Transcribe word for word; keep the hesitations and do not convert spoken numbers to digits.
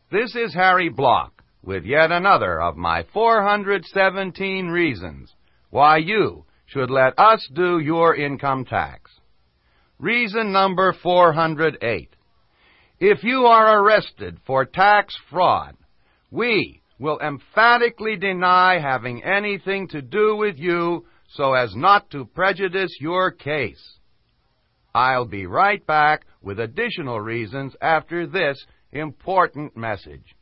This is Harry Block with yet another of my four hundred seventeen reasons why you should let us do your income tax. Reason number four hundred eight. If you are arrested for tax fraud, we will emphatically deny having anything to do with you so as not to prejudice your case. I'll be right back with additional reasons after this important message.